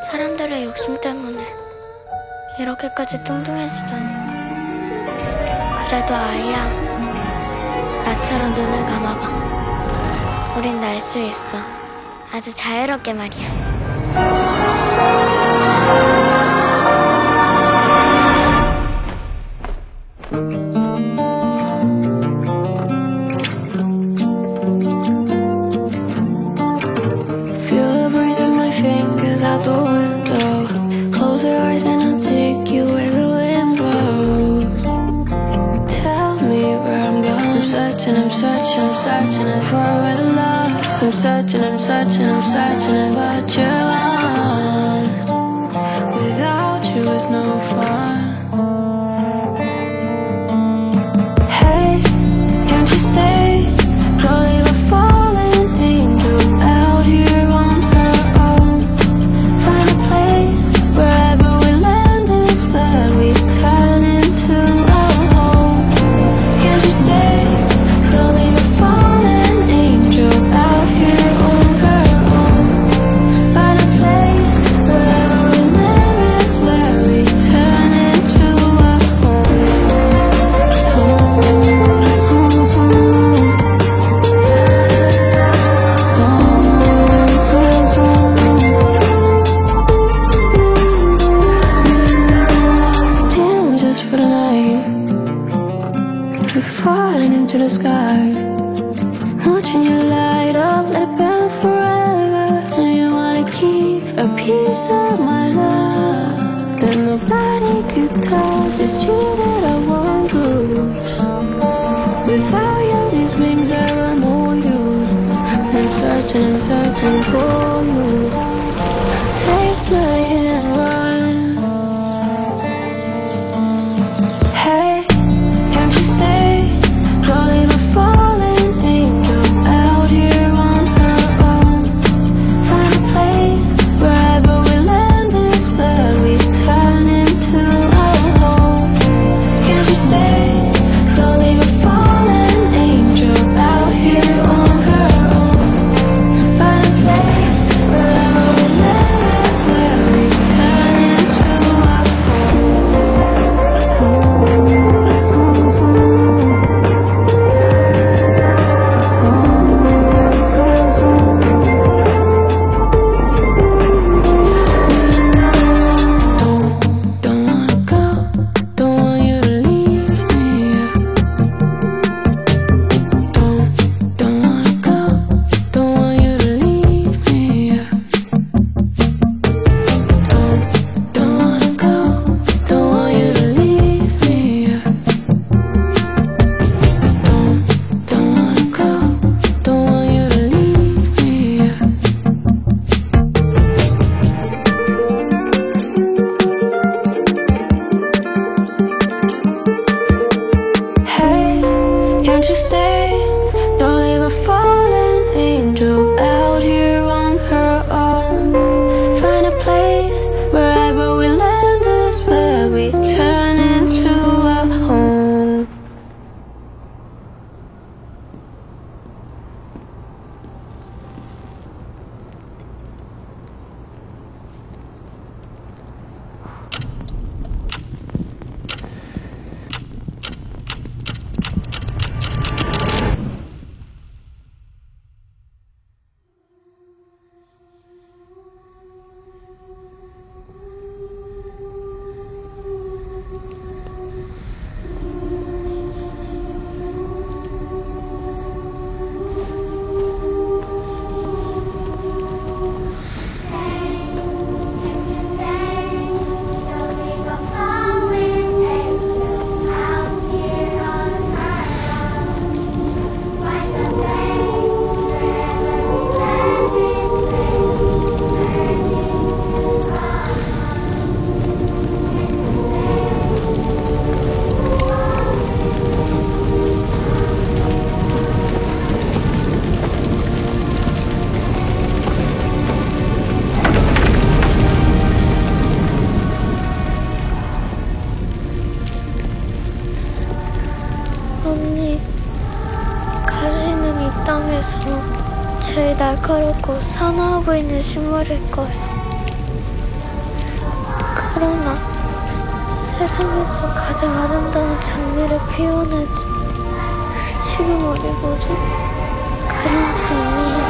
사람들의 욕심 때문에 이렇게까지 뚱뚱해지다니. 그래도 아이야, 나처럼 눈을 감아봐. 우린 날 수 있어. 아주 자유롭게 말이야. Out the window, close your eyes and I'll take you where the wind blows. Tell me where I'm going. I'm searching for a real love. I'm searching but you're gone. Without you it's no fun. Hey, can't you stay? Don't leave a fallen angel out here on her own. Find a place, wherever we land is where we turn into a home. Can't you stay? Don't leave a fallen angel out here on her own. Find a place, wherever we land is where we turn into a Still just for the night, we're falling into the sky, watching you light up, let it burn forever. And you wanna keep a piece of my love that nobody could touch. It's you that I want to lose. Without you, these wings are no use. I'm searching for you. Take my hand, run. Hey, can't you stay? Don't leave a fallen angel out here on her own. Find a place, wherever we land is where we turn into a home. Can't you stay? Don't leave a fallen angel out here on her own. Find a place, wherever we land is where we turn into a Don't wanna go, don't want you to leave me. Don't wanna go, don't want you to leave me. Don't wanna go, don't want you to leave me. Don't wanna go, don't want you to leave me. Hey, can't you stay? Don't leave a fallen angel out here on her own. Find a place, wherever we land is where we turn into a home. 언니, 가시는 이 땅에서 제일 날카롭고 사나워 보이는 식물일 거예요. 그러나 세상에서 가장 아름다운 장미를 피워내지. 지금 우리 모두 그런 장미야.